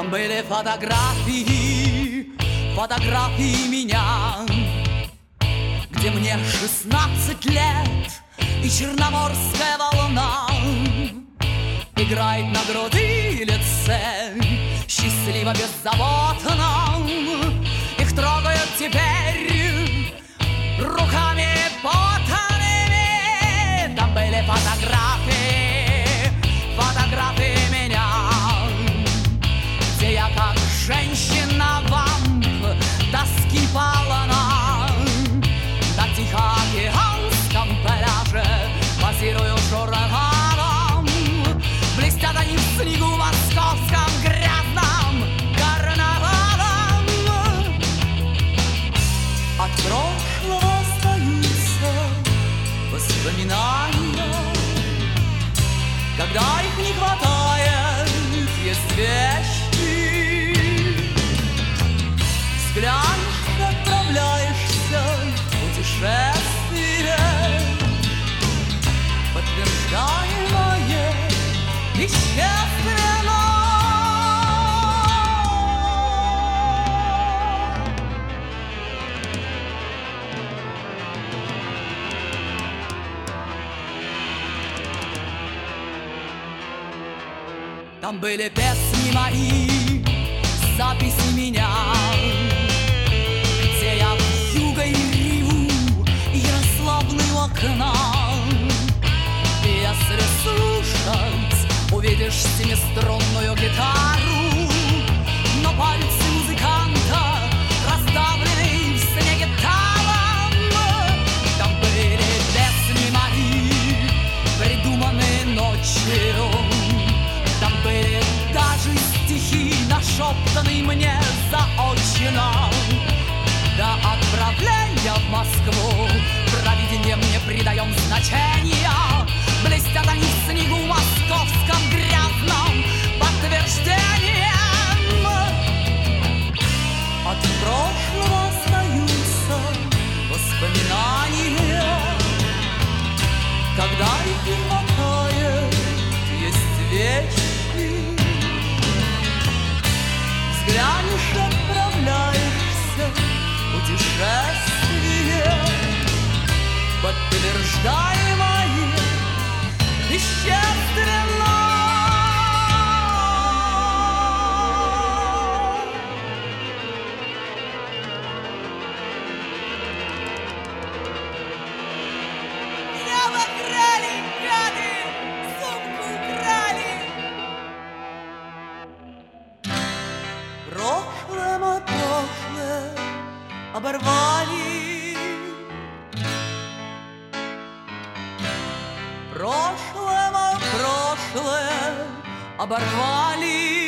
Там были фотографии, фотографии меня, где мне 16 лет, и черноморская волна играет на груди и лице, счастливо, беззаботно. Их трогают теперь руками потными. Там были фотографии, фотографии меня, где я как женщина-вамп тоски полна. На Тихоокеанском пляже позирую журналом, блестят они в снегу московском грязном карнавалом. От прошлого остаются воспоминания, когда их не хватает, есть вещи. Взглянешь, отправляешься в путешествие, подтверждаемое вещественно. Там были песни мои, записи меня, где я вьюгой реву Ярославны у окна. Если слушать, увидишь семиструнную гитару, но пальцы музыканта раздавлены в снеге талом. Там были песни мои, придуманные ночью. Там были даже стихи, нашептанные мне заочно. До отправления в Москву провиденьем не придаем значения. Блестят они в снегу московском грязном подтверждением. От прошлого остаются воспоминания, когда их не хватает, есть вещи. Взглянешь, отправляешься в путешествие, подтверждаемое вещественно. Меня обокрали, гады, сумку украли. Прошлое, мое прошлое оборвали. Прошлое, мое прошлое оборвали.